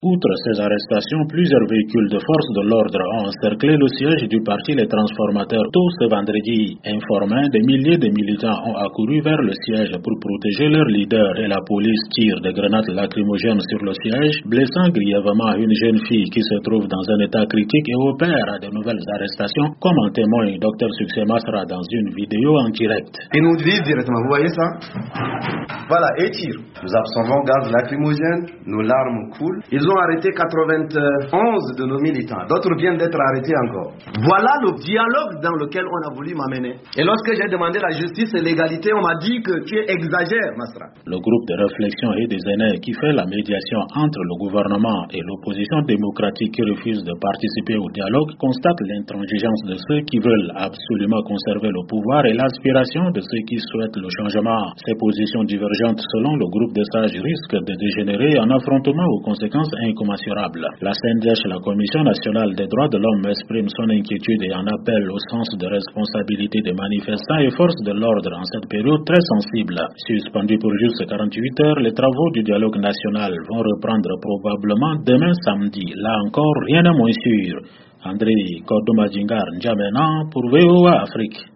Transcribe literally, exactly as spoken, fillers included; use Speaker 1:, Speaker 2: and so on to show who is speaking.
Speaker 1: Outre ces arrestations, plusieurs véhicules de forces de l'ordre ont encerclé le siège du parti Les Transformateurs tôt ce vendredi. Informés, des milliers de militants ont accouru vers le siège pour protéger leur leader et la police tire des grenades lacrymogènes sur le siège, blessant grièvement une jeune fille qui se trouve dans un état critique et opère de nouvelles arrestations, comme en témoigne Dr Succès Masra dans une vidéo en direct.
Speaker 2: Ils nous disent directement, vous voyez ça? Voilà, et tire. Nous absorbons gaz lacrymogène, nos larmes coulent. Ils ont arrêté quatre-vingt-onze de nos militants. D'autres viennent d'être arrêtés encore. Voilà le dialogue dans lequel on a voulu m'amener. Et lorsque j'ai demandé la justice et l'égalité, on m'a dit que tu exagères, Masra.
Speaker 1: Le groupe de réflexion et des aînés qui fait la médiation entre le gouvernement et l'opposition démocratique qui refuse de participer au dialogue constate l'intransigeance de ceux qui veulent absolument conserver le pouvoir et l'aspiration de ceux qui souhaitent le changement. Ces positions divergentes selon le groupe des sages risquent de dégénérer en affrontement aux conséquences incommensurables. La C N D H, la Commission nationale des droits de l'homme, exprime son inquiétude et en appelle au sens de responsabilité des manifestants et forces de l'ordre en cette période très sensible. Suspendus pour juste quarante-huit heures, les travaux du dialogue national vont reprendre probablement demain samedi. Là encore, rien n'est moins sûr. André Kordomadjingar N'Djamena pour V O A Afrique.